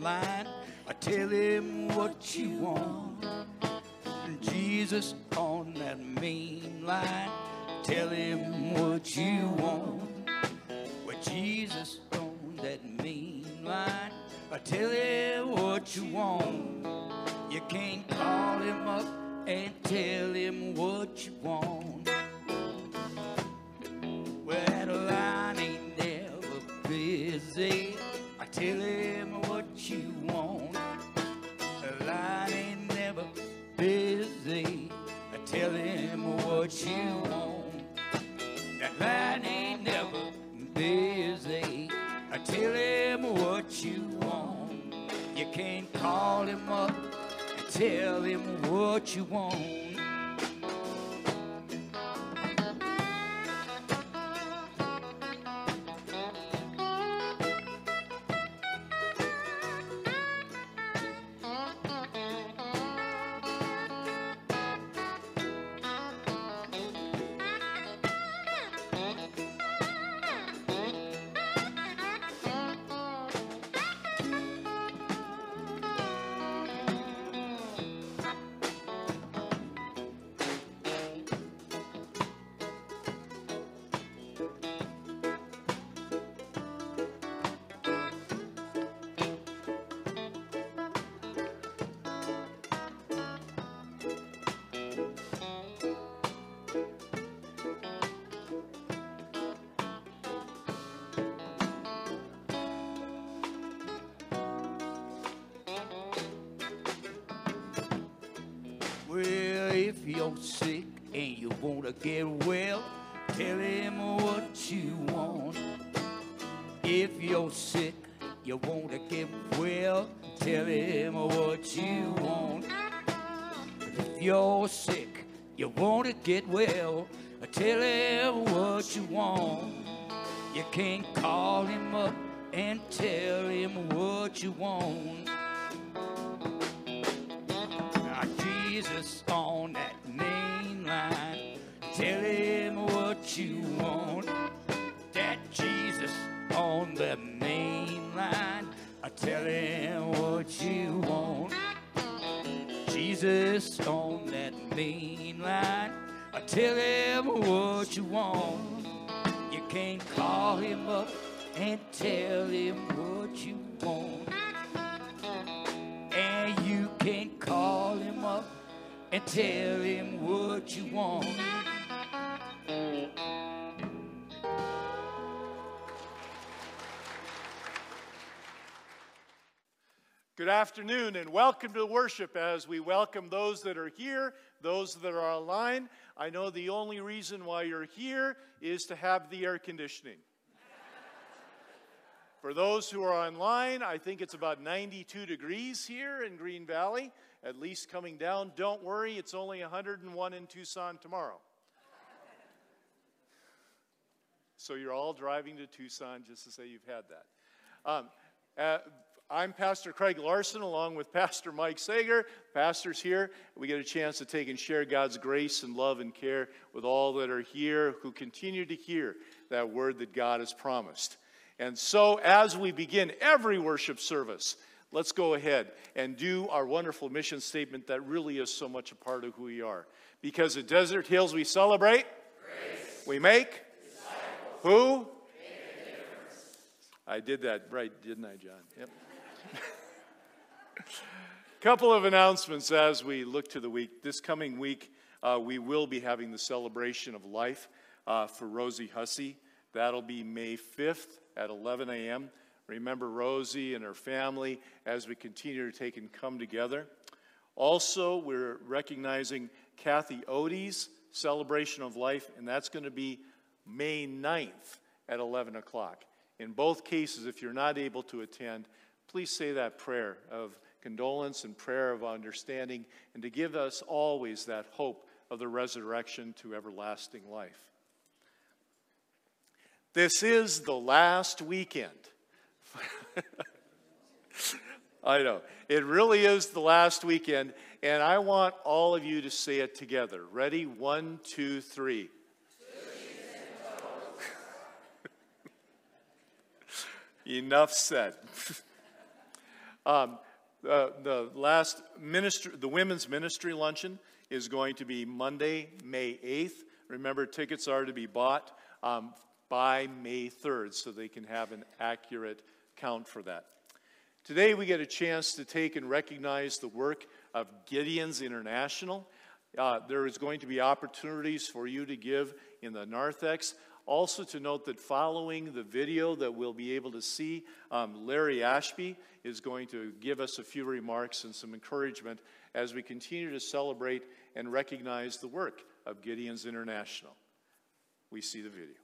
line. Tell him what you want. Jesus on that main line. Tell him what you want. With Jesus on that main line. Tell him what you want. You can't call him up and tell him what you want. Well, that line ain't never busy. Tell him what you want. The line ain't never busy. Tell him what you want. That line ain't never busy. Tell him what you want. You can't call him up and tell him what you want. Well, if you're sick and you want to get well, tell him what you want. If you're sick, you want to get well, tell him what you want. If you're sick, you want to get well, tell him what you want. You can't call him up and tell him what you want. Jesus on that main line, tell him what you want. That Jesus on the main line, tell him what you want. Jesus on that main line, tell him what you want. You can't call him up and tell him what you want. And you can't call him up and tell him what you want. Good afternoon and welcome to worship as we welcome those that are here, those that are online. I know the only reason why you're here is to have the air conditioning. For those who are online, I think it's about 92 degrees here in Green Valley, at least coming down. Don't worry, it's only 101 in Tucson tomorrow. So you're all driving to Tucson just to say you've had that. I'm Pastor Craig Larson along with Pastor Mike Sager. Pastor's here. We get a chance to take and share God's grace and love and care with all that are here who continue to hear that word that God has promised. And so as we begin every worship service, let's go ahead and do our wonderful mission statement that really is so much a part of who we are. Because at Desert Hills we celebrate, grace. We make disciples. Who? Make a difference. I did that right, didn't I, John? Yep. Couple of announcements as we look to the week. This coming week, we will be having the celebration of life for Rosie Hussey. That'll be May 5th at 11 a.m. Remember Rosie and her family as we continue to take and come together. Also, we're recognizing Kathy Odie's celebration of life, and that's going to be May 9th at 11 o'clock. In both cases, if you're not able to attend, please say that prayer of condolence and prayer of understanding, and to give us always that hope of the resurrection to everlasting life. This is the last weekend. I know. It really is the last weekend, and I want all of you to say it together. Ready? 1, 2, 3. Enough said. The women's ministry luncheon is going to be Monday, May 8th. Remember, tickets are to be bought by May 3rd, so they can have an accurate count for that. Today, we get a chance to take and recognize the work of Gideon's International. There is going to be opportunities for you to give in the narthex. Also to note that following the video that we'll be able to see, Larry Ashby is going to give us a few remarks and some encouragement as we continue to celebrate and recognize the work of Gideon's International. We see the video.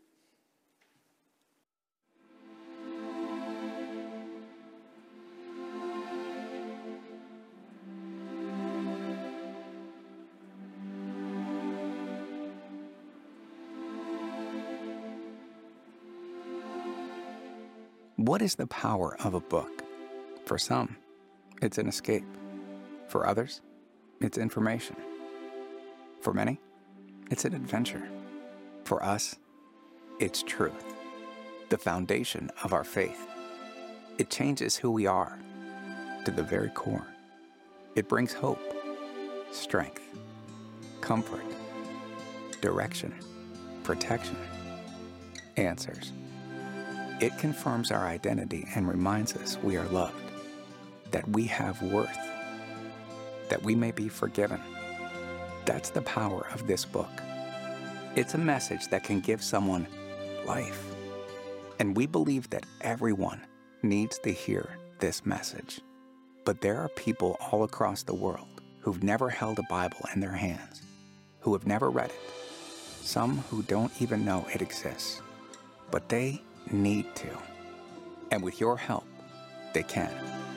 What is the power of a book? For some, it's an escape. For others, it's information. For many, it's an adventure. For us, it's truth, the foundation of our faith. It changes who we are to the very core. It brings hope, strength, comfort, direction, protection, answers. It confirms our identity and reminds us we are loved, that we have worth, that we may be forgiven. That's the power of this book. It's a message that can give someone life. And we believe that everyone needs to hear this message. But there are people all across the world who've never held a Bible in their hands, who have never read it, some who don't even know it exists. But they need to. And with your help, they can.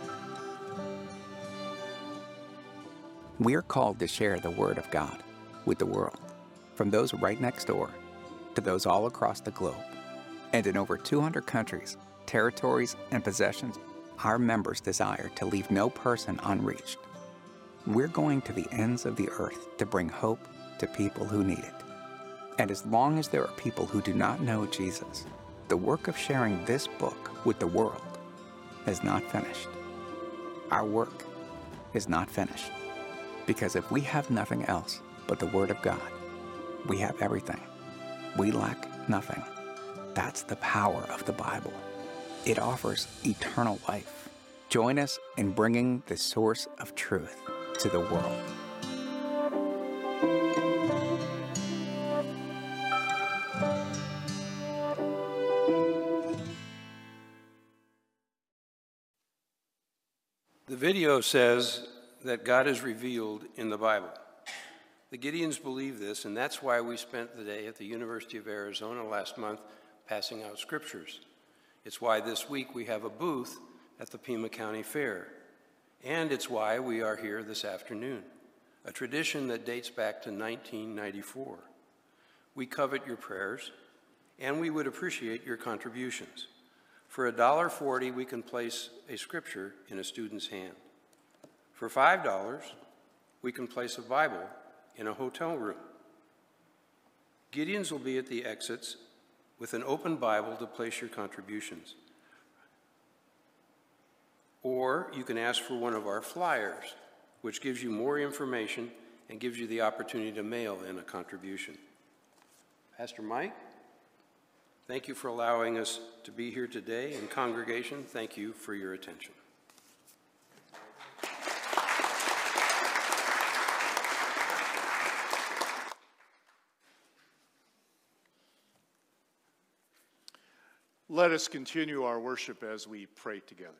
We're called to share the Word of God with the world, from those right next door to those all across the globe. And in over 200 countries, territories, and possessions, our members desire to leave no person unreached. We're going to the ends of the earth to bring hope to people who need it. And as long as there are people who do not know Jesus, the work of sharing this book with the world is not finished. Our work is not finished. Because if we have nothing else but the Word of God, we have everything. We lack nothing. That's the power of the Bible. It offers eternal life. Join us in bringing the source of truth to the world. The video says that God is revealed in the Bible. The Gideons believe this, and that's why we spent the day at the University of Arizona last month passing out scriptures. It's why this week we have a booth at the Pima County Fair. And it's why we are here this afternoon, a tradition that dates back to 1994. We covet your prayers, and we would appreciate your contributions. For $1.40, we can place a scripture in a student's hand. For $5, we can place a Bible in a hotel room. Gideons will be at the exits with an open Bible to place your contributions. Or you can ask for one of our flyers, which gives you more information and gives you the opportunity to mail in a contribution. Pastor Mike? Thank you for allowing us to be here today, and congregation, thank you for your attention. Let us continue our worship as we pray together.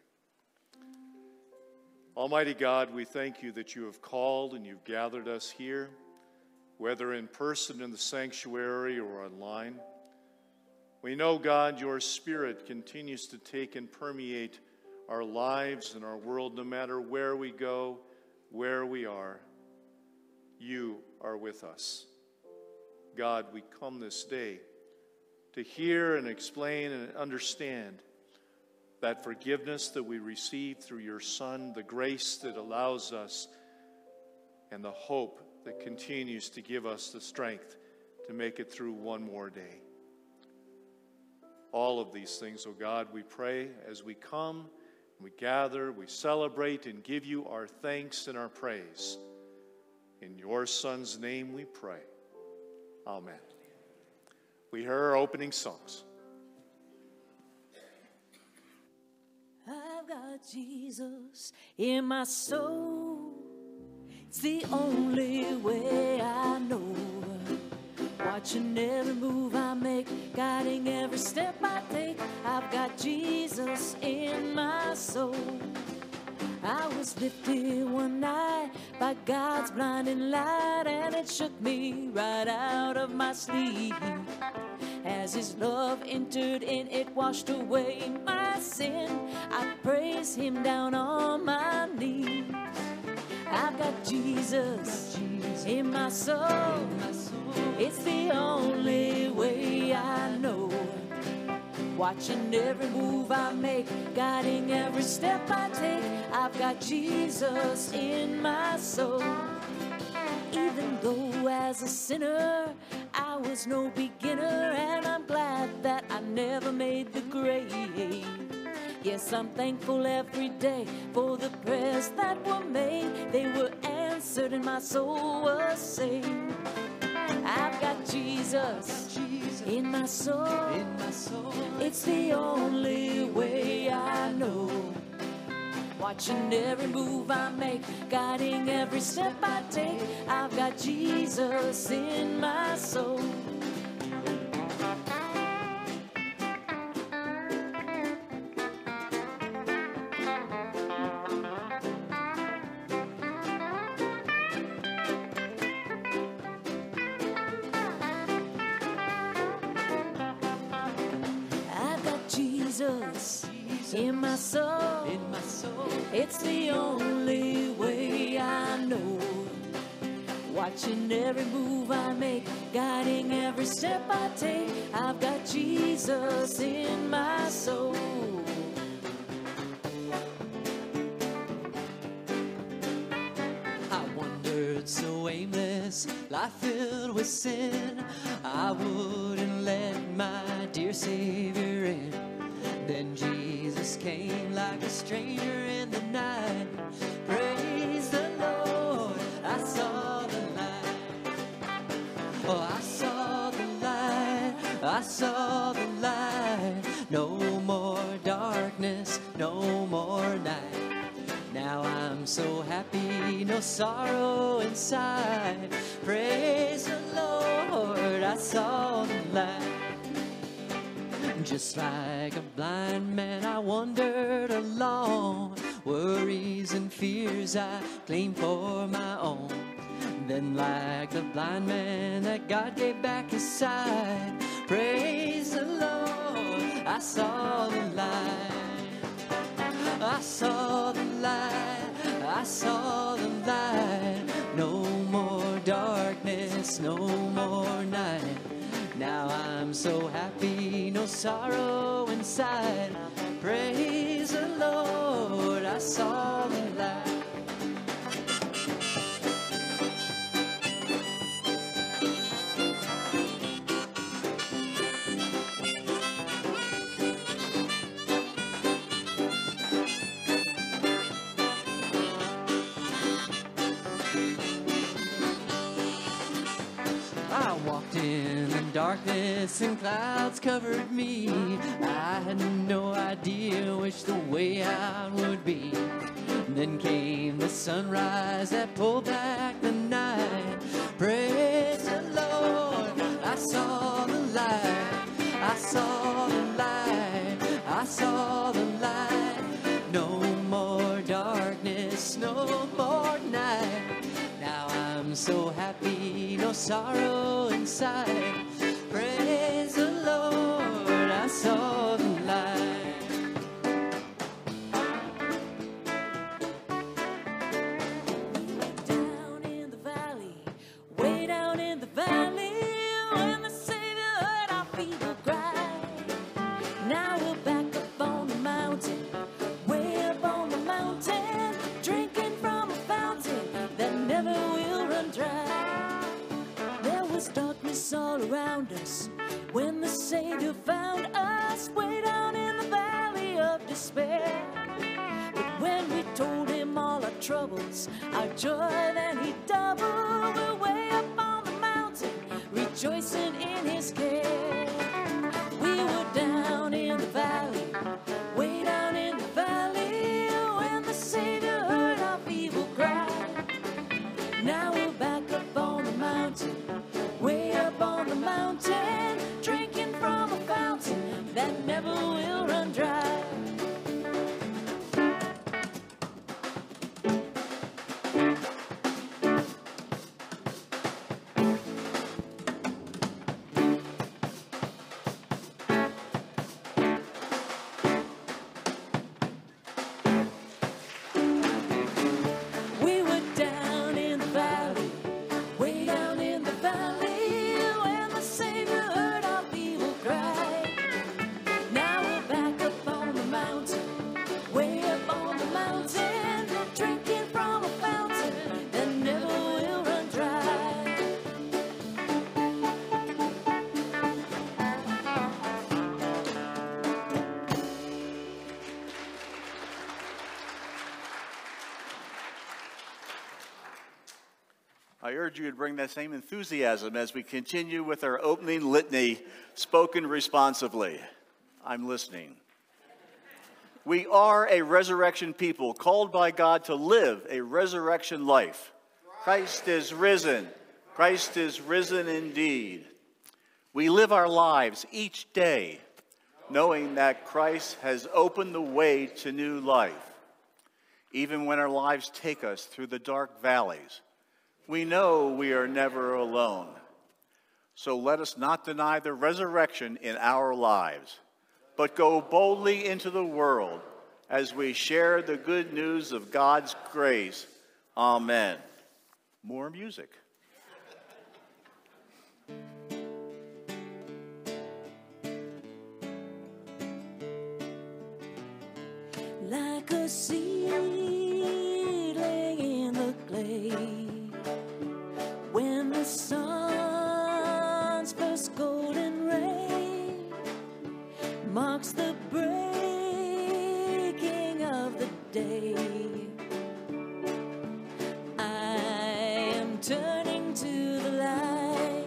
Almighty God, we thank you that you have called and you've gathered us here, whether in person in the sanctuary or online. We know, God, your Spirit continues to take and permeate our lives and our world, no matter where we go, where we are. You are with us. God, we come this day to hear and explain and understand that forgiveness that we receive through your Son, the grace that allows us, and the hope that continues to give us the strength to make it through one more day. All of these things, oh God, we pray as we come We gather, we celebrate, and give you our thanks and our praise. In your Son's name we pray. Amen. We hear our opening songs. I've got Jesus in my soul. It's the only way I know. Watching every move I make, guiding every step I take. I've got Jesus in my soul. I was lifted one night by God's blinding light, and it shook me right out of my sleep. As His love entered in, it washed away my sin. I praise Him down on my knees. I've got Jesus in my soul. It's the only way I know. Watching every move I make, guiding every step I take. I've got Jesus in my soul. Even though as a sinner I was no beginner, and I'm glad that I never made the grade. Yes, I'm thankful every day for the prayers that were made. They were answered and my soul was saved. I've got Jesus in my soul. It's the only way I know. Watching every move I make, guiding every step I take. I've got Jesus in my soul. In my soul, it's the only way I know. Watching every move I make, guiding every step I take. I've got Jesus in my soul. I wandered so aimless, life filled with sin. I wouldn't let my dear Savior in. Then Jesus came like a stranger in the night. Praise the Lord, I saw the light. Oh, I saw the light, I saw the light. No more darkness, no more night. Now I'm so happy, no sorrow inside. Praise the Lord, I saw the light. Just like a blind man, I wandered along. Worries and fears I claimed for my own. Then like the blind man that God gave back His sight. Praise the Lord, I saw the light. I saw the light, I saw the light. No more darkness, no more night. Now I'm so happy, no sorrow inside. Praise the Lord, I saw the light. I walked in the darkness and clouds covered me. I had no idea which the way out would be. Then came the sunrise that pulled back the night. Praise the Lord, I saw the light. I saw the light, I saw the light. No more darkness, no more night. Now I'm so happy, no sorrow inside. Praise the Lord, I saw the light. Down in the valley, way down in the valley, when the Savior heard our feeble cry. Now we're back up on the mountain, way up on the mountain, drinking from a fountain that never will run dry. There was darkness all around us when the Savior found us, way down in the valley of despair. troubles, our joy then he doubled. We're way up on the mountain, rejoicing in his care. We were down in the valley, way down in the valley, when the Savior heard our feeble cry. Now we're back up on the mountain, way up on the mountain, drinking from a fountain that never will run dry. We were down in the valley, way down in the valley, when the Savior heard our feeble cry. Now we're back up on the mountain, way up on the mountain, drinking from a fountain that never will run dry. I urge you to bring that same enthusiasm as we continue with our opening litany, spoken responsively. I'm listening. We are a resurrection people, called by God to live a resurrection life. Christ is risen. Christ is risen indeed. We live our lives each day knowing that Christ has opened the way to new life. Even when our lives take us through the dark valleys, we know we are never alone. So let us not deny the resurrection in our lives, but go boldly into the world as we share the good news of God's grace. Amen. More music. Like a seedling in the clay, when the sun's first golden ray marks the breaking of the day, I am turning to the light.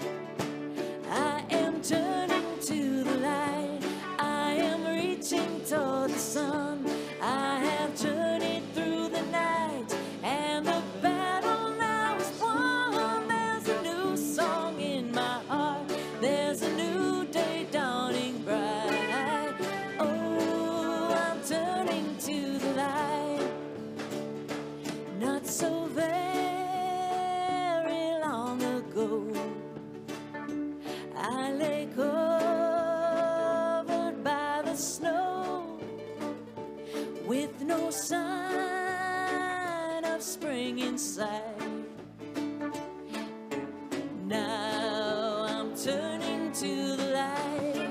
I am turning to the light. I am reaching toward the sun. I have journeyed through the night, and the battle now is won. There's a new song in my heart. There's a new day dawning bright. Oh, I'm turning to the light. Not so very long ago, I lay covered by the snow, with no sign of spring in sight. Now I'm turning to the light.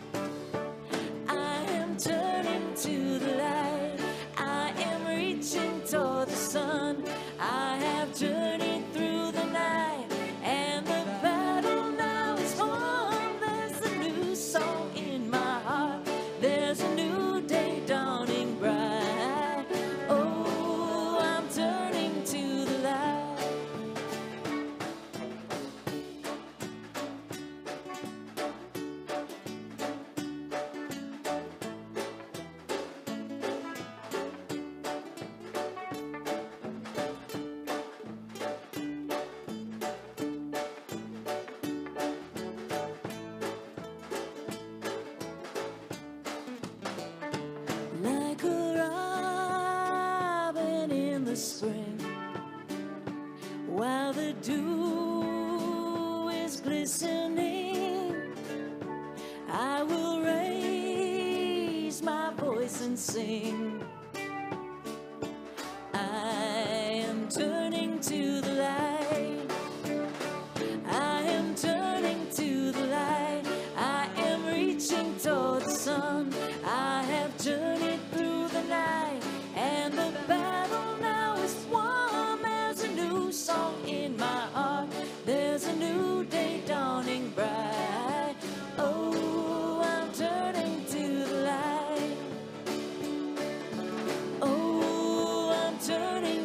I am turning to the light. I am reaching toward the sun. I have journeyed through the night, and the battle now is won. There's a new song in my heart. There's a new day dawning bright. Oh, I'm turning to the light. Like a robin in the spring, while the dew is glistening, I will raise my voice and sing. I am turning to the light. I am turning to the light. I am reaching toward the sun. I have journeyed through the night, and the battle now is won. There's a new song in my heart. There's a new day dawning bright. Oh, I'm turning to the light. Oh, I'm turning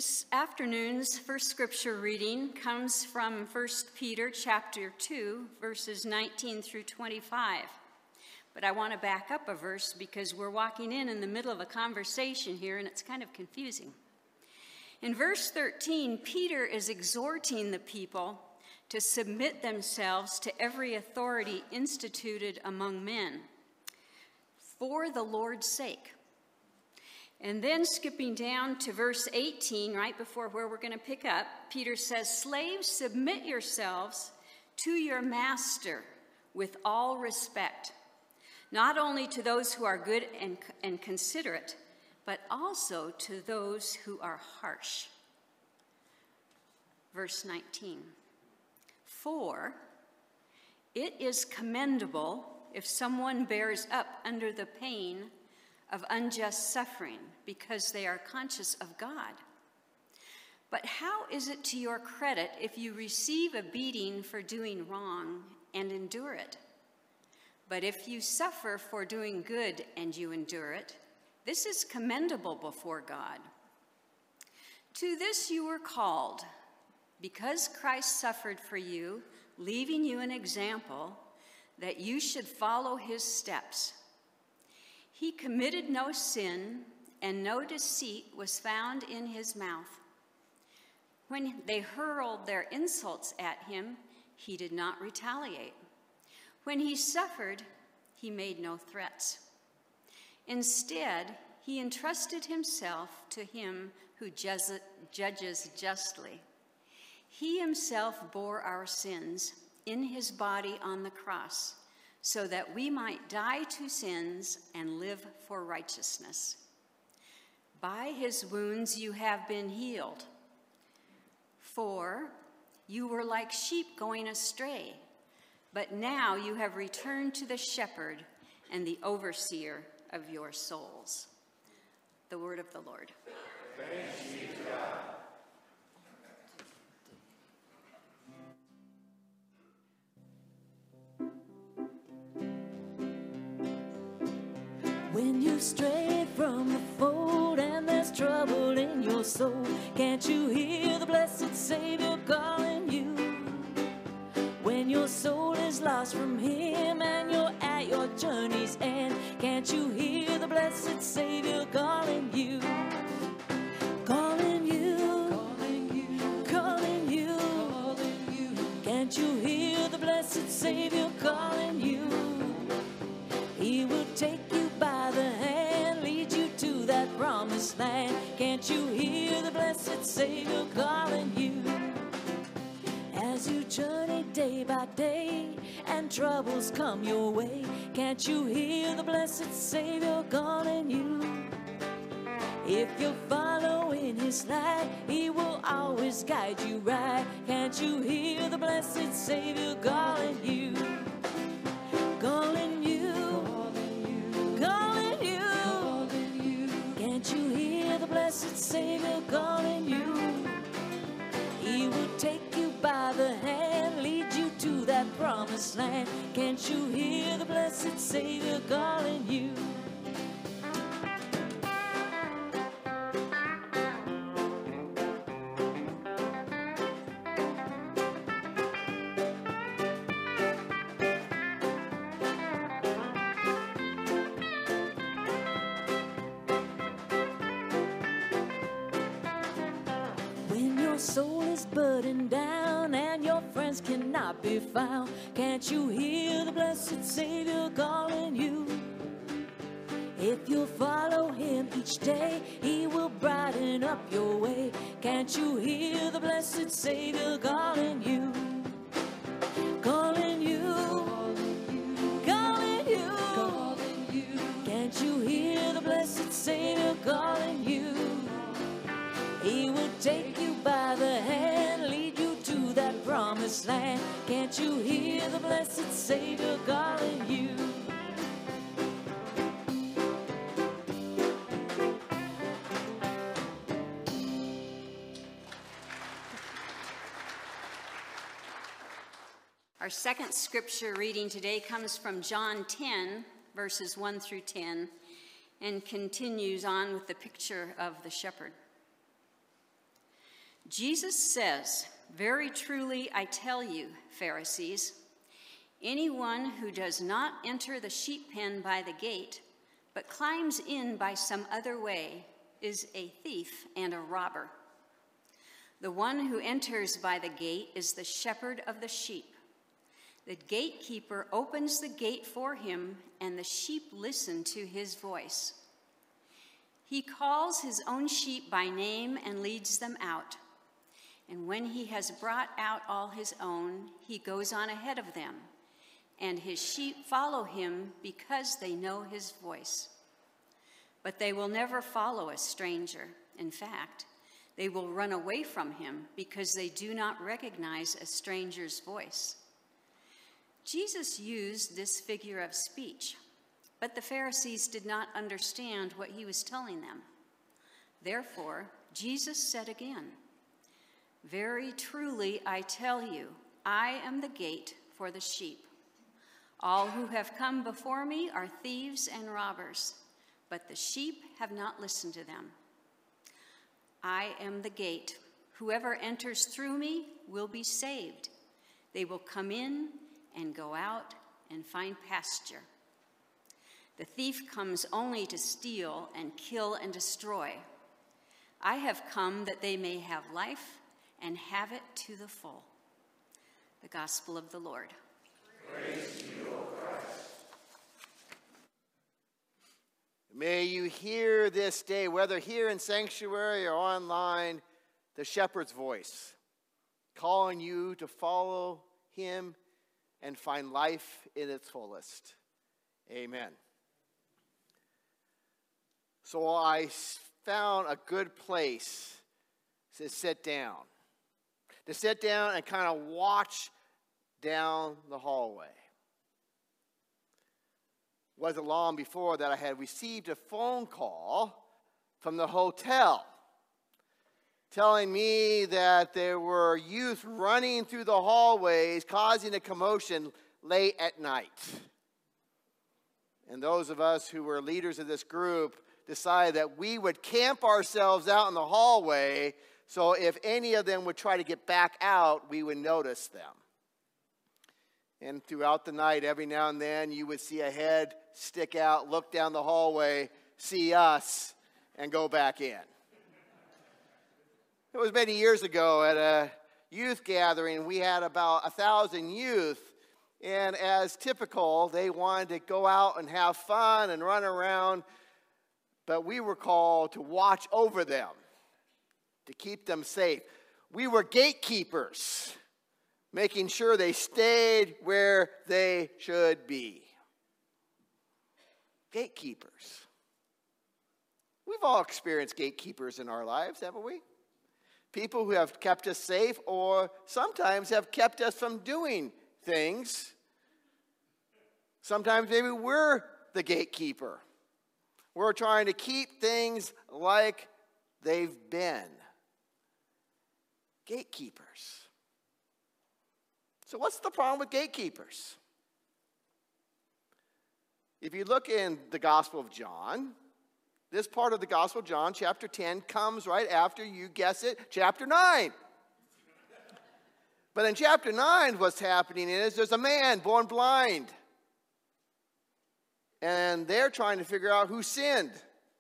This afternoon's first scripture reading comes from 1 Peter chapter 2, verses 19 through 25. But I want to back up a verse because we're walking in the middle of a conversation here, and it's kind of confusing. In verse 13, Peter is exhorting the people to submit themselves to every authority instituted among men for the Lord's sake. And then skipping down to verse 18, right before where we're going to pick up, Peter says, "Slaves, submit yourselves to your master with all respect, not only to those who are good and considerate, but also to those who are harsh." Verse 19, "For it is commendable if someone bears up under the pain of unjust suffering because they are conscious of God. But how is it to your credit if you receive a beating for doing wrong and endure it? But if you suffer for doing good and you endure it, this is commendable before God. To this you were called, because Christ suffered for you, leaving you an example that you should follow his steps. He committed no sin, and no deceit was found in his mouth. When they hurled their insults at him, he did not retaliate. When he suffered, he made no threats. Instead, he entrusted himself to him who judges justly. He himself bore our sins in his body on the cross, so that we might die to sins and live for righteousness. By his wounds you have been healed. For you were like sheep going astray, but now you have returned to the shepherd and the overseer of your souls." The word of the Lord. Thanks be to God. When you stray from the fold and there's trouble in your soul, can't you hear the blessed Savior calling you? When your soul is lost from him and you're at your journey's end, can't you hear the blessed Savior calling you? Calling you, calling you, calling you, calling you. Can't you hear the blessed Savior calling you? He will take you by the hand, lead you to that promised land. Can't you hear the blessed Savior calling you? As you journey day by day and troubles come your way, can't you hear the blessed Savior calling you? If you're following his light, he will always guide you right. Can't you hear the blessed Savior calling you? Calling you, calling you, calling you. Can't you hear the blessed Savior calling you? He will take you by the hand, lead you to that promised land. Can't you hear the blessed Savior calling you? Soul is burdened down and your friends cannot be found. Can't you hear the blessed Savior calling you? If you follow him each day, he will brighten up your way. Can't you hear the blessed Savior calling you? Calling you, calling you, calling you. Can't you hear the blessed Savior calling you? He will take you by the hand, lead you to that promised land. Can't you hear the blessed Savior calling you? Our second scripture reading today comes from John 10, verses 1 through 10, and continues on with the picture of the shepherd. Jesus says, "Very truly I tell you, Pharisees, anyone who does not enter the sheep pen by the gate, but climbs in by some other way, is a thief and a robber. The one who enters by the gate is the shepherd of the sheep. The gatekeeper opens the gate for him, and the sheep listen to his voice. He calls his own sheep by name and leads them out. And when he has brought out all his own, he goes on ahead of them, and his sheep follow him because they know his voice. But they will never follow a stranger. In fact, they will run away from him because they do not recognize a stranger's voice." Jesus used this figure of speech, but the Pharisees did not understand what he was telling them. Therefore, Jesus said again, "Very truly I tell you, I am the gate for the sheep. All who have come before me are thieves and robbers, but the sheep have not listened to them. I am the gate. Whoever enters through me will be saved. They will come in and go out and find pasture. The thief comes only to steal and kill and destroy. I have come that they may have life and have it to the full." The Gospel of the Lord. Praise to you, O Christ. May you hear this day, whether here in sanctuary or online, the shepherd's voice, calling you to follow him and find life in its fullest. Amen. So I found a good place to sit down. To sit down and kind of watch down the hallway. Wasn't long before that I had received a phone call from the hotel telling me that there were youth running through the hallways causing a commotion late at night. And those of us who were leaders of this group decided that we would camp ourselves out in the hallway so if any of them would try to get back out, we would notice them. And throughout the night, every now and then, you would see a head stick out, look down the hallway, see us, and go back in. It was many years ago at a youth gathering. We had about 1,000 youth. And as typical, they wanted to go out and have fun and run around. But we were called to watch over them, to keep them safe. We were gatekeepers, making sure they stayed where they should be. Gatekeepers. We've all experienced gatekeepers in our lives, haven't we? People who have kept us safe or sometimes have kept us from doing things. Sometimes maybe we're the gatekeeper. We're trying to keep things like they've been. Gatekeepers. So what's the problem with gatekeepers? If you look in the Gospel of John, this part of the Gospel of John, chapter 10, comes right after, you guess it, chapter 9. But in chapter 9, what's happening is there's a man born blind. And they're trying to figure out who sinned.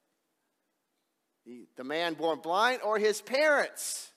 The man born blind or his parents.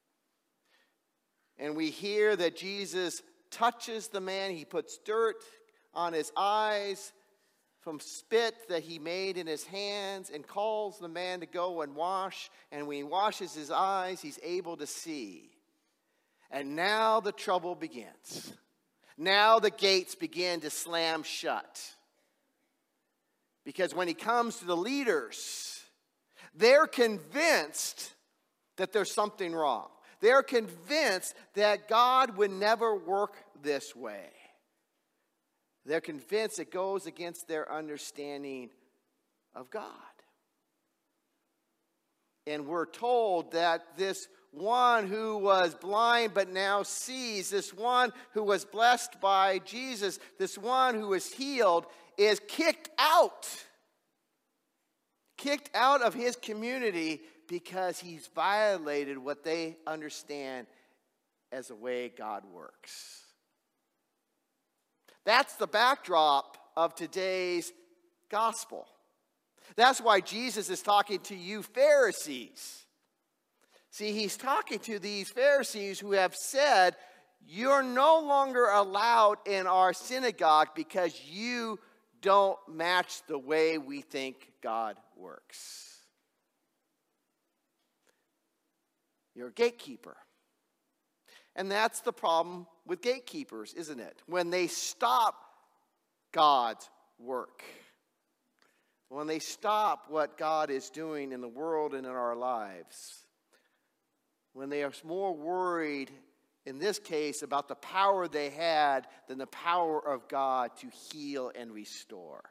And we hear that Jesus touches the man. He puts dirt on his eyes from spit that he made in his hands and calls the man to go and wash. And when he washes his eyes, he's able to see. And now the trouble begins. Now the gates begin to slam shut. Because when he comes to the leaders, they're convinced that there's something wrong. They're convinced that God would never work this way. They're convinced it goes against their understanding of God. And we're told that this one who was blind but now sees, this one who was blessed by Jesus, this one who was healed, is kicked out of his community because he's violated what they understand as the way God works. That's the backdrop of today's gospel. That's why Jesus is talking to you Pharisees. See, he's talking to these Pharisees who have said, you're no longer allowed in our synagogue because you don't match the way we think God works. You're a gatekeeper. And that's the problem with gatekeepers, isn't it? When they stop God's work. When they stop what God is doing in the world and in our lives. When they are more worried, in this case, about the power they had than the power of God to heal and restore.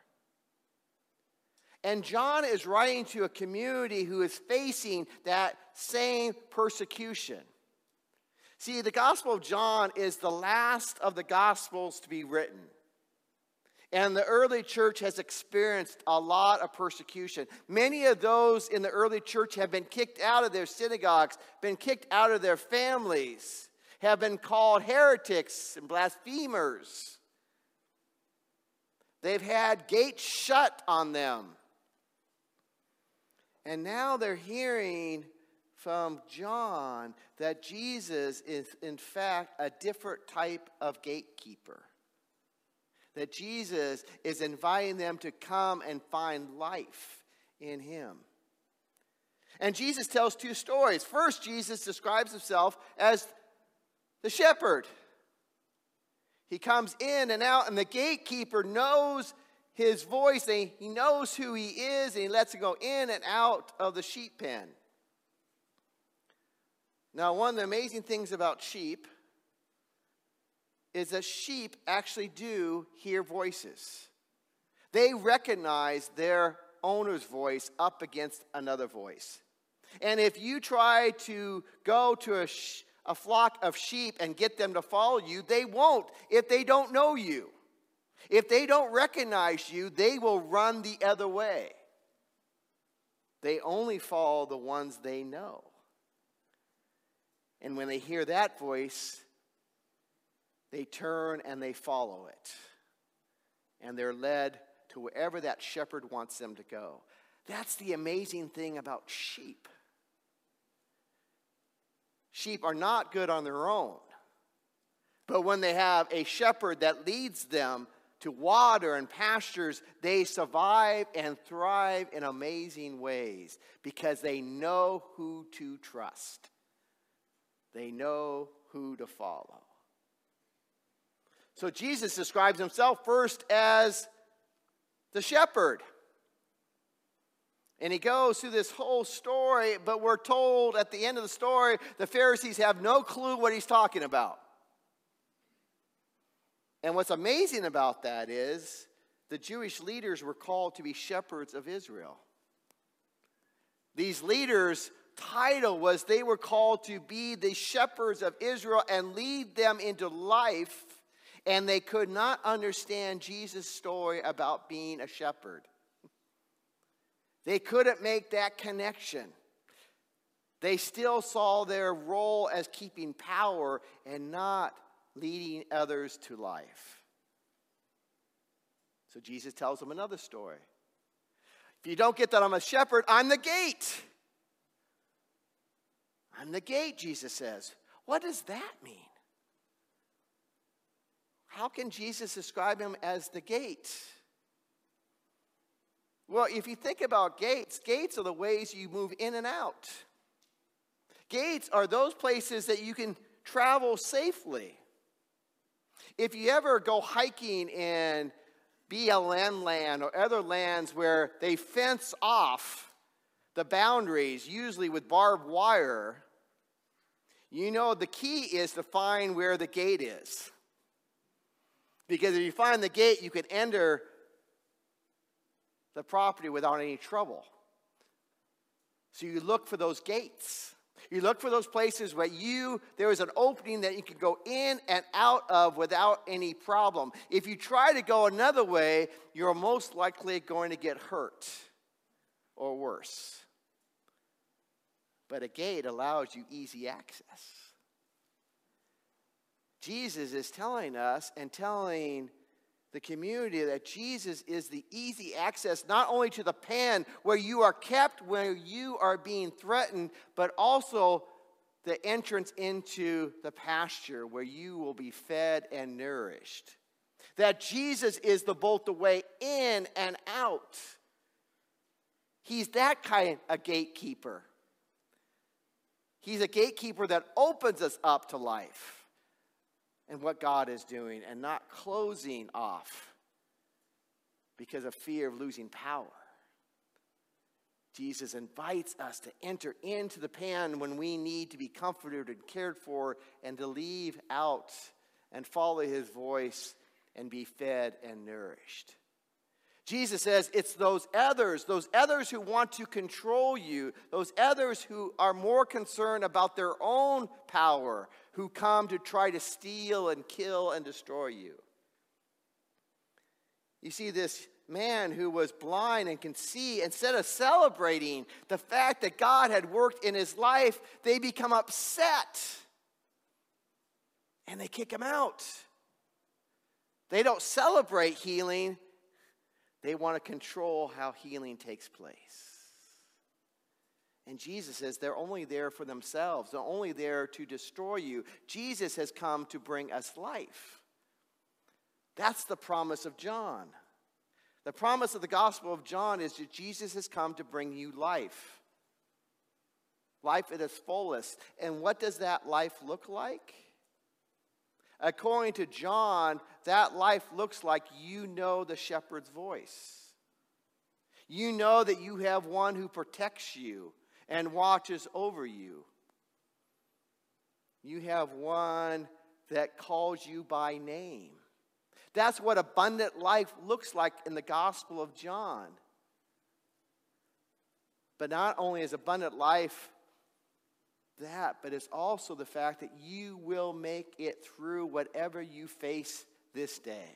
And John is writing to a community who is facing that same persecution. See, the Gospel of John is the last of the Gospels to be written. And the early church has experienced a lot of persecution. Many of those in the early church have been kicked out of their synagogues, been kicked out of their families, have been called heretics and blasphemers. They've had gates shut on them. And now they're hearing from John that Jesus is, in fact, a different type of gatekeeper. That Jesus is inviting them to come and find life in him. And Jesus tells two stories. First, Jesus describes himself as the shepherd. He comes in and out, and the gatekeeper knows his voice, and he knows who he is, and he lets him go in and out of the sheep pen. Now, one of the amazing things about sheep is that sheep actually do hear voices. They recognize their owner's voice up against another voice. And if you try to go to a flock of sheep and get them to follow you, they won't if they don't know you. If they don't recognize you, they will run the other way. They only follow the ones they know. And when they hear that voice, they turn and they follow it. And they're led to wherever that shepherd wants them to go. That's the amazing thing about sheep. Sheep are not good on their own. But when they have a shepherd that leads them to water and pastures, they survive and thrive in amazing ways because they know who to trust. They know who to follow. So Jesus describes himself first as the shepherd. And he goes through this whole story, but we're told at the end of the story, the Pharisees have no clue what he's talking about. And what's amazing about that is the Jewish leaders were called to be shepherds of Israel. These leaders' title was they were called to be the shepherds of Israel and lead them into life, and they could not understand Jesus' story about being a shepherd. They couldn't make that connection. They still saw their role as keeping power and not leading others to life. So Jesus tells them another story. If you don't get that I'm a shepherd, I'm the gate. I'm the gate, Jesus says. What does that mean? How can Jesus describe him as the gate? Well, if you think about gates, gates are the ways you move in and out. Gates are those places that you can travel safely. If you ever go hiking in BLM land or other lands where they fence off the boundaries, usually with barbed wire, you know the key is to find where the gate is. Because if you find the gate, you can enter the property without any trouble. So you look for those gates. You look for those places where there is an opening that you can go in and out of without any problem. If you try to go another way, you're most likely going to get hurt or worse. but a gate allows you easy access. Jesus is telling us and telling the community that Jesus is the easy access not only to the pen where you are kept, where you are being threatened, but also the entrance into the pasture where you will be fed and nourished. That Jesus is both the way in and out. He's that kind of gatekeeper. He's a gatekeeper that opens us up to life and what God is doing, and not closing off because of fear of losing power. Jesus invites us to enter into the pen when we need to be comforted and cared for, and to leave out and follow his voice and be fed and nourished. Jesus says it's those others who want to control you, those others who are more concerned about their own power, who come to try to steal and kill and destroy you. You see, this man who was blind and can see, instead of celebrating the fact that God had worked in his life, they become upset and they kick him out. They don't celebrate healing. They want to control how healing takes place. And Jesus says they're only there for themselves. They're only there to destroy you. Jesus has come to bring us life. That's the promise of John. The promise of the Gospel of John is that Jesus has come to bring you life. Life at its fullest. And what does that life look like? According to John, that life looks like you know the shepherd's voice. You know that you have one who protects you and watches over you. You have one that calls you by name. That's what abundant life looks like in the Gospel of John. But not only is abundant life that, but it's also the fact that you will make it through whatever you face this day.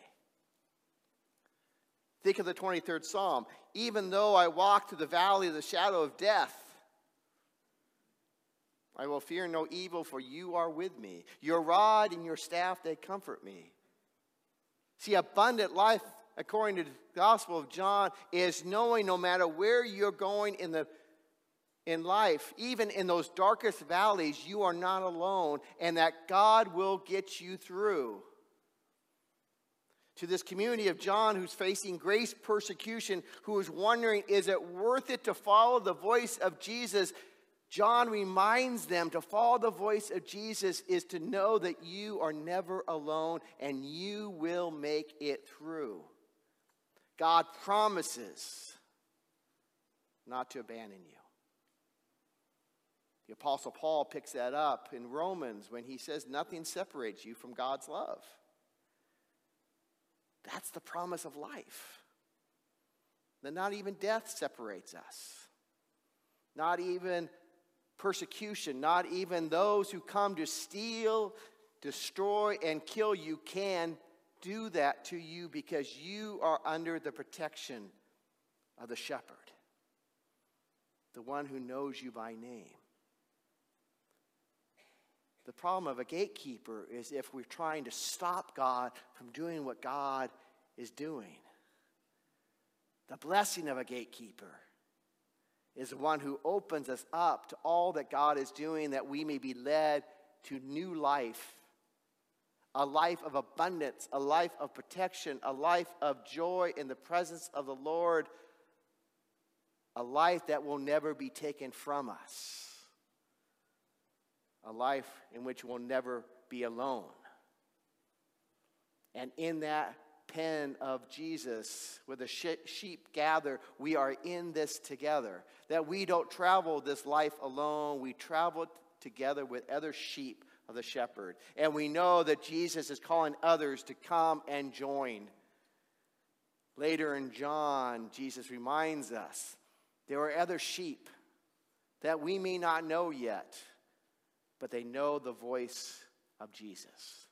Think of the 23rd Psalm. Even though I walk through the valley of the shadow of death, I will fear no evil, for you are with me. Your rod and your staff, they comfort me. See, abundant life, according to the Gospel of John, is knowing no matter where you're going in life, even in those darkest valleys, you are not alone, and that God will get you through. To this community of John who's facing grace persecution, who is wondering, is it worth it to follow the voice of Jesus? John reminds them to follow the voice of Jesus is to know that you are never alone and you will make it through. God promises not to abandon you. The Apostle Paul picks that up in Romans when he says nothing separates you from God's love. That's the promise of life. That not even death separates us. Not even persecution, not even those who come to steal, destroy, and kill you can do that to you because you are under the protection of the shepherd, the one who knows you by name. The problem of a gatekeeper is if we're trying to stop God from doing what God is doing. The blessing of a gatekeeper is the one who opens us up to all that God is doing, that we may be led to new life, a life of abundance, a life of protection, a life of joy in the presence of the Lord, a life that will never be taken from us. A life in which we'll never be alone. And in that pen of Jesus, where the sheep gather, we are in this together. That we don't travel this life alone. We travel together with other sheep of the shepherd. And we know that Jesus is calling others to come and join. Later in John, Jesus reminds us there are other sheep that we may not know yet, but they know the voice of Jesus.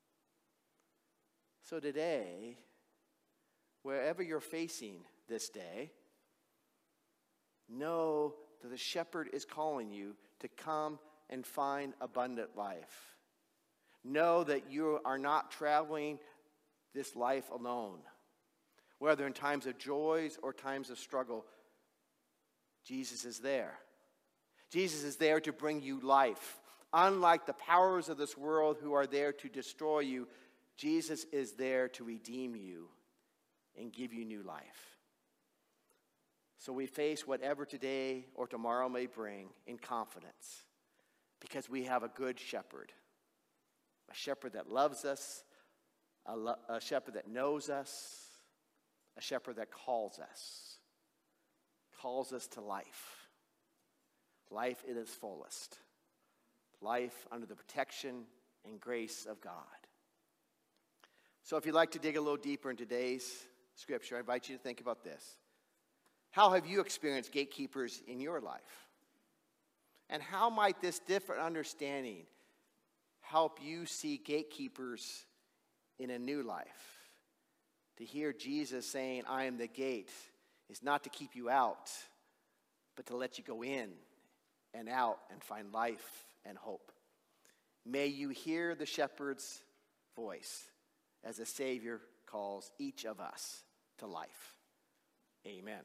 So today, wherever you're facing this day, know that the shepherd is calling you to come and find abundant life. Know that you are not traveling this life alone. Whether in times of joys or times of struggle, Jesus is there. Jesus is there to bring you life. Unlike the powers of this world who are there to destroy you, Jesus is there to redeem you and give you new life. So we face whatever today or tomorrow may bring in confidence, because we have a good shepherd, a shepherd that loves us, a shepherd that knows us, a shepherd that calls us to life. Life in its fullest. Life under the protection and grace of God. So if you'd like to dig a little deeper in today's scripture, I invite you to think about this. How have you experienced gatekeepers in your life? And how might this different understanding help you see gatekeepers in a new life? To hear Jesus saying, I am the gate, is not to keep you out, but to let you go in and out and find life and hope. May you hear the shepherd's voice as the Savior calls each of us to life. Amen.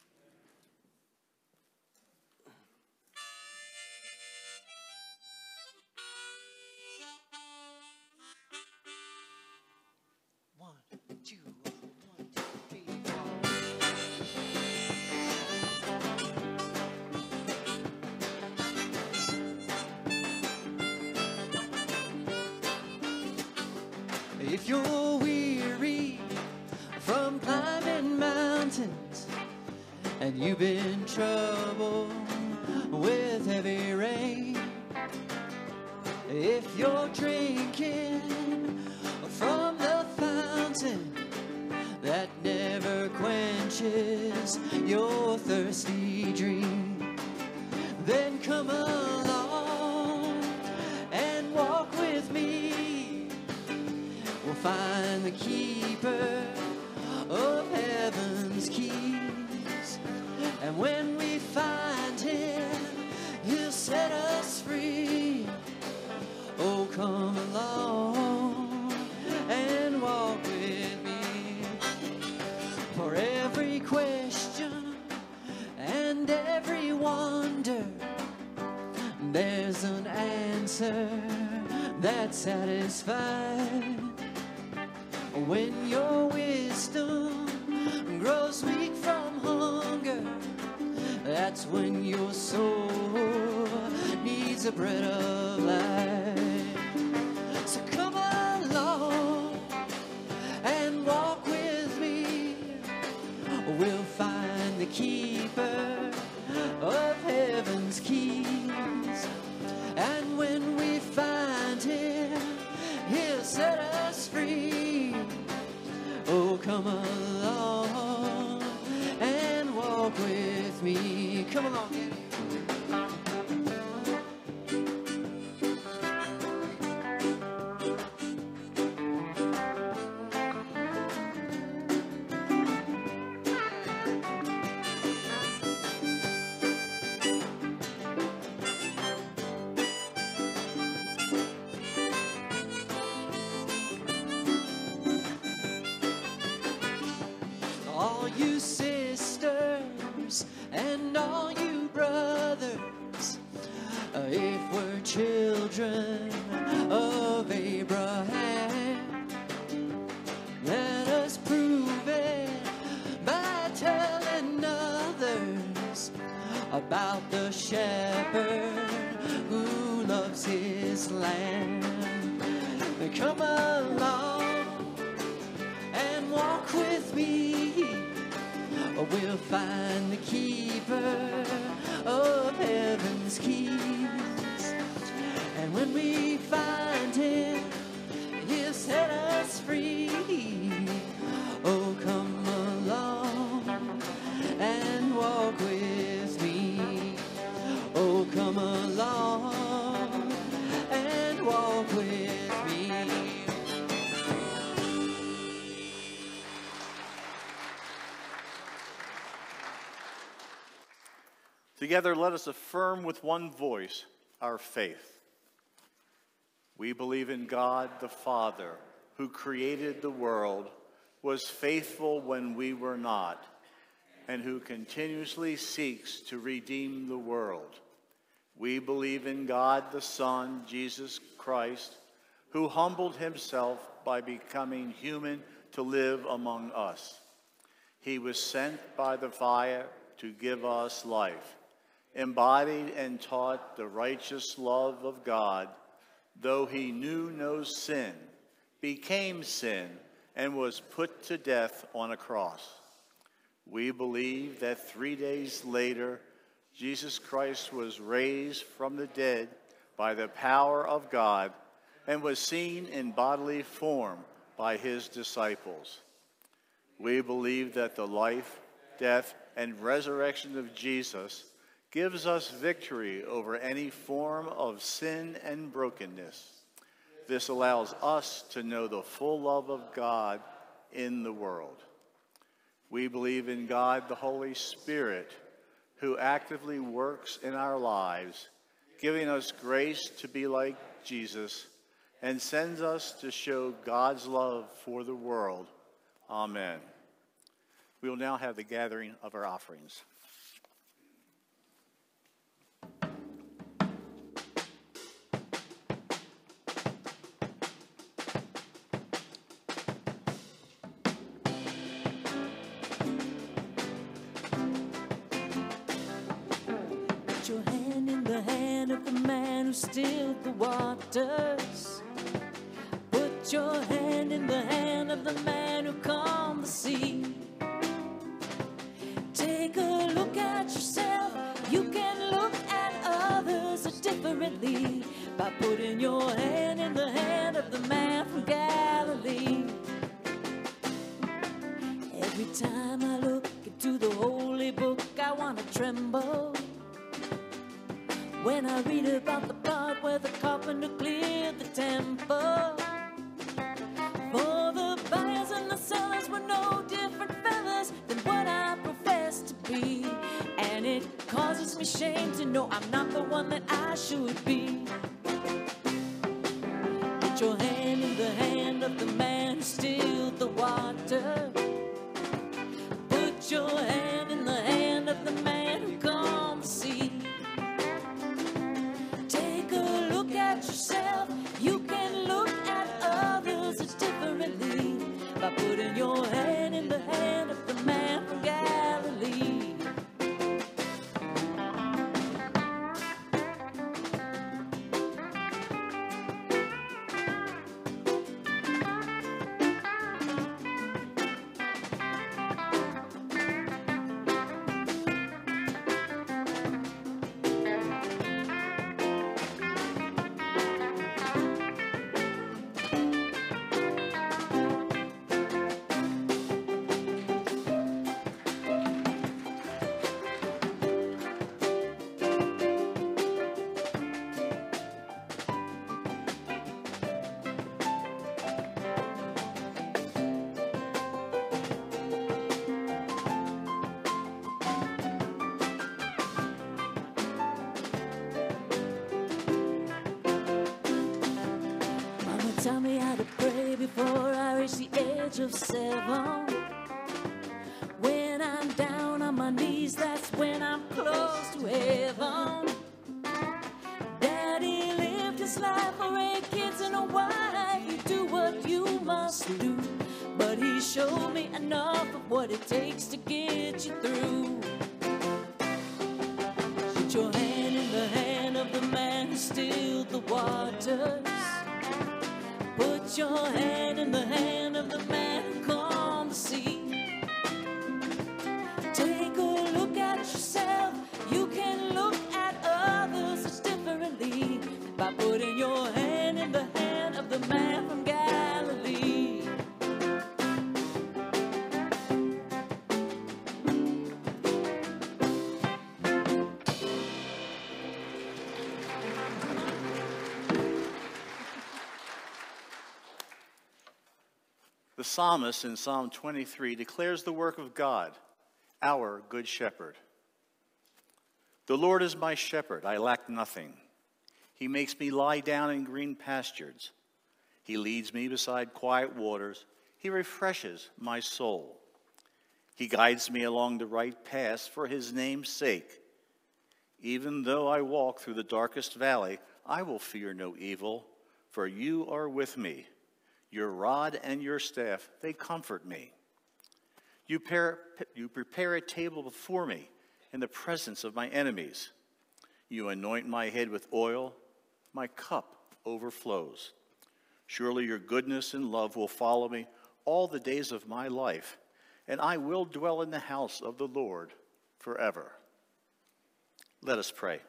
One, two, 3, 4. If you're weary from climbing mountains and you've been troubled with heavy rain, if you're drinking from the fountain that never quenches your thirsty dream, then come along and walk with me. We'll find the keeper of heaven's keys, and when we find him, he'll set us free. Oh, come along and walk with me. For every question and every wonder, there's an answer that satisfies. When your wisdom grows weak from hunger, that's when your soul needs a bread of life. So come along and walk with me. We'll find the keeper of heaven's keys, and when we find him, he'll set us free. Oh, come along and walk with me. Come along, Daddy. All you sisters and all you brothers, Together, let us affirm with one voice our faith. We believe in God the Father, who created the world, was faithful when we were not, and who continuously seeks to redeem the world. We believe in God the Son, Jesus Christ, who humbled himself by becoming human to live among us. He was sent by the Father to give us life, embodied and taught the righteous love of God, though he knew no sin, became sin, and was put to death on a cross. We believe that 3 days later, Jesus Christ was raised from the dead by the power of God and was seen in bodily form by his disciples. We believe that the life, death, and resurrection of Jesus gives us victory over any form of sin and brokenness. This allows us to know the full love of God in the world. We believe in God the Holy Spirit, who actively works in our lives, giving us grace to be like Jesus, and sends us to show God's love for the world. Amen. We will now have the gathering of our offerings. Put your hand in the hand of the man who stilled the waters. Put your hand in the hand of the man who calmed the sea. Take a look at yourself. You can look at others differently by putting your hand in the hand of the man from Galilee. Every time I look into the holy book, I want to tremble when I read about the part where the carpenter cleared the temple. For the buyers and the sellers were no different fellas than what I profess to be. And it causes me shame to know I'm not the one that I should be. Put your hand in the hand of the man who stilled the water. Put your hand in the hand of the man who calmed the sea. Take a look at yourself. You can look at others differently by putting your hand in the hand of the man from Galilee. Tell me how to pray before I reach the age of 7. When I'm down on my knees, that's when I'm close to heaven. Daddy lived his life for 8 kids and a wife. You do what you must do, but he showed me enough of what it takes to get you through. Put your hand in the hand of the man who stilled the waters. Put your hand in the hand of the man who calmed the sea. Take a look at yourself. You can look at others differently by putting your hand in the hand of the man from Galilee. The psalmist in Psalm 23 declares the work of God, our good shepherd. The Lord is my shepherd, I lack nothing. He makes me lie down in green pastures. He leads me beside quiet waters. He refreshes my soul. He guides me along the right paths for his name's sake. Even though I walk through the darkest valley, I will fear no evil, for you are with me. Your rod and your staff, they comfort me. You prepare a table before me in the presence of my enemies. You anoint my head with oil. My cup overflows. Surely your goodness and love will follow me all the days of my life, and I will dwell in the house of the Lord forever. Let us pray.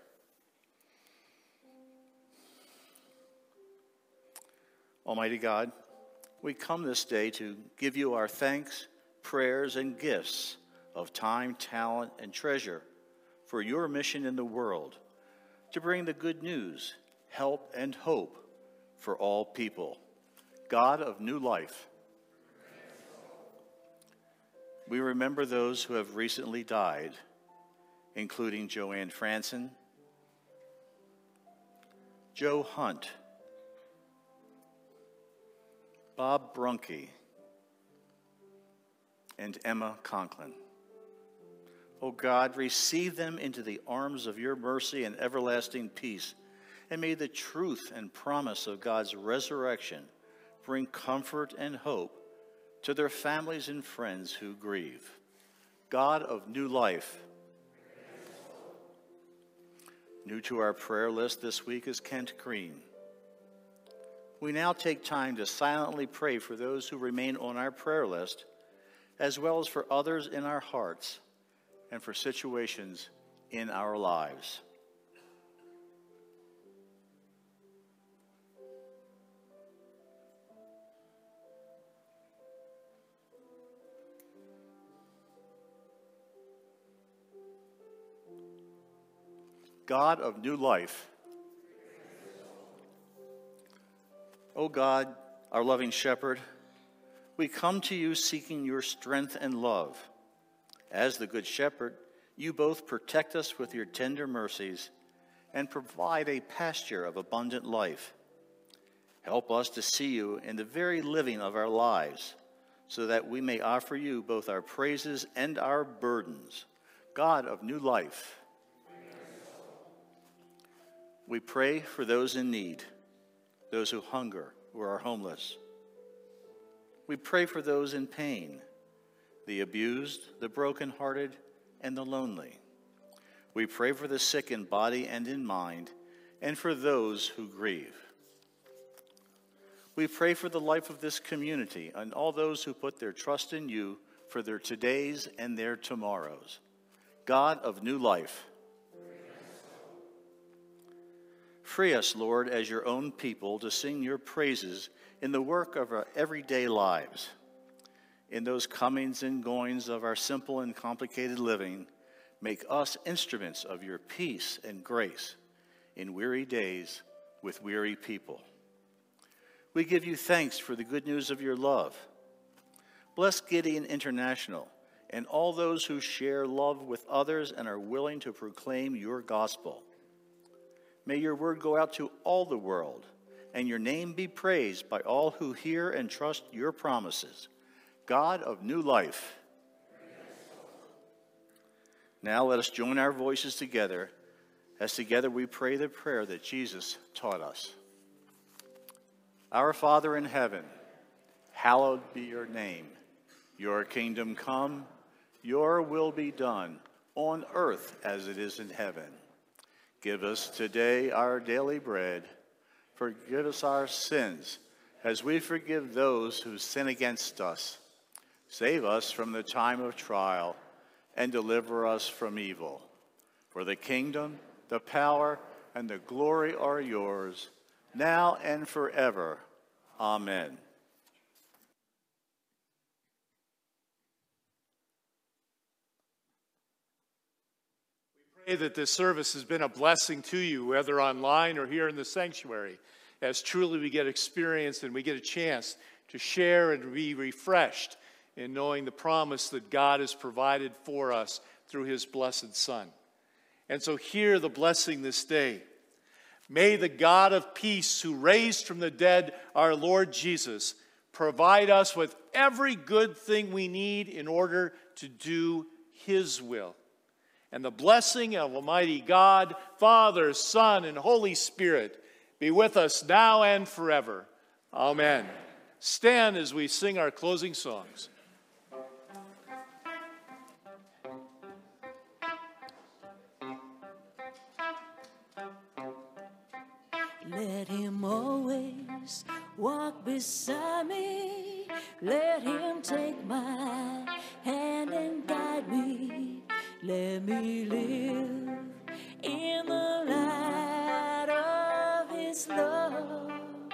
Almighty God, we come this day to give you our thanks, prayers, and gifts of time, talent, and treasure for your mission in the world, to bring the good news, help, and hope for all people. God of new life, we remember those who have recently died, including Joanne Franson, Joe Hunt, Bob Brunke, and Emma Conklin. O God, receive them into the arms of your mercy and everlasting peace, and may the truth and promise of God's resurrection bring comfort and hope to their families and friends who grieve. God of new life. New to our prayer list this week is Kent Green. We now take time to silently pray for those who remain on our prayer list, as well as for others in our hearts and for situations in our lives. God of new life. O God, our loving shepherd, we come to you seeking your strength and love. As the good shepherd, you both protect us with your tender mercies and provide a pasture of abundant life. Help us to see you in the very living of our lives, so that we may offer you both our praises and our burdens. God of new life. We pray for those in need, those who hunger or are homeless. We pray for those in pain, the abused, the brokenhearted, and the lonely. We pray for the sick in body and in mind, and for those who grieve. We pray for the life of this community and all those who put their trust in you for their todays and their tomorrows. God of new life. Free us, Lord, as your own people, to sing your praises in the work of our everyday lives. In those comings and goings of our simple and complicated living, make us instruments of your peace and grace in weary days with weary people. We give you thanks for the good news of your love. Bless Gideon International and all those who share love with others and are willing to proclaim your gospel. May your word go out to all the world, and your name be praised by all who hear and trust your promises. God of new life. Now let us join our voices together, as together we pray the prayer that Jesus taught us. Our Father in heaven, hallowed be your name. Your kingdom come, your will be done, on earth as it is in heaven. Give us today our daily bread. Forgive us our sins, as we forgive those who sin against us. Save us from the time of trial, and deliver us from evil. For the kingdom, the power, and the glory are yours, now and forever. Amen. Pray that this service has been a blessing to you, whether online or here in the sanctuary, as truly we get experience and we get a chance to share and be refreshed in knowing the promise that God has provided for us through his blessed Son. And so hear the blessing this day. May the God of peace, who raised from the dead our Lord Jesus, provide us with every good thing we need in order to do his will. And the blessing of Almighty God, Father, Son, and Holy Spirit be with us now and forever. Amen. Stand as we sing our closing songs. Let him always walk beside me. Let him take my hand and guide me. Let me live in the light of his love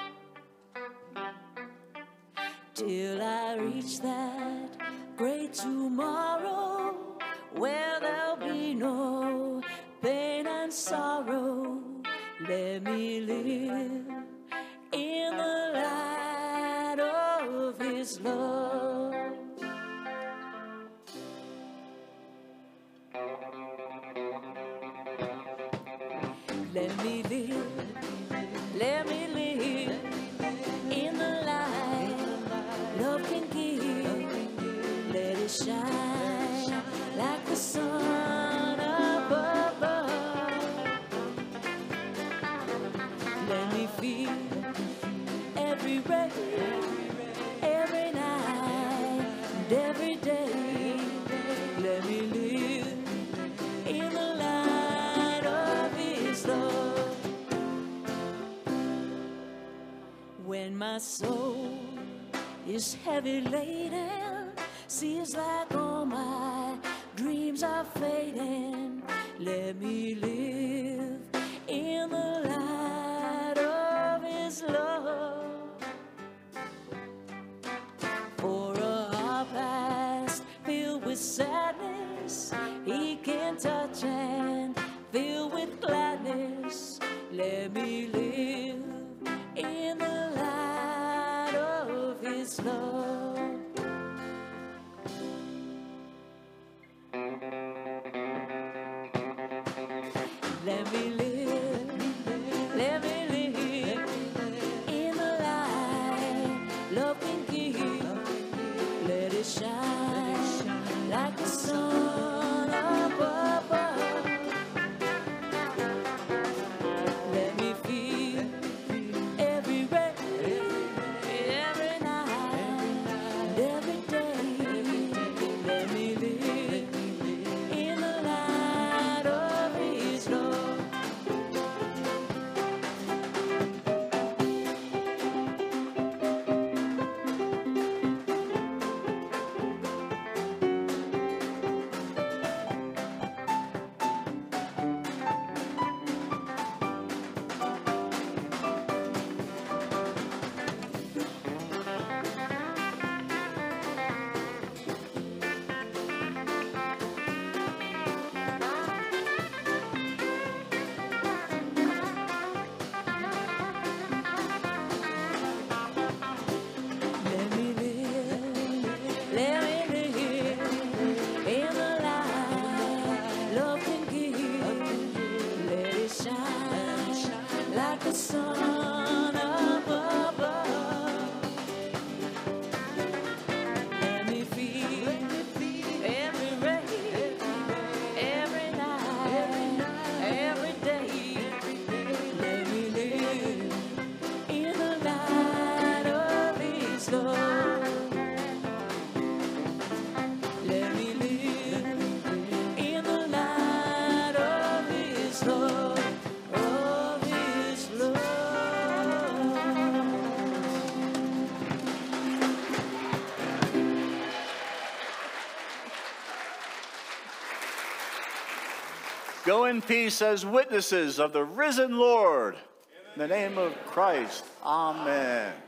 till I reach that great tomorrow where there'll be no pain and sorrow. Let me live in the light of his love. Let me live in the light love can give. Let it shine like the sun above. Let me feel every ray, every night, and every day. Let me live in the light of his love. When my soul is heavy laden, seems like all my dreams are fading. Let me live in the light of his love. For a heart past filled with sadness, he can touch and fill with gladness. Let me live in the light of his love. Let me live, let me live in the light love can give. Let it shine like the sun above. Let me feel every ray, every night, and every day. Let me live in the light of his love. Let me live in the light love can give. Let it shine like the sun above. Let me feel every ray, every night, every day. Let me live in the light of his love. Let me live in the light of his love, of his love. Go in peace as witnesses of the risen Lord. In the name of Christ, amen.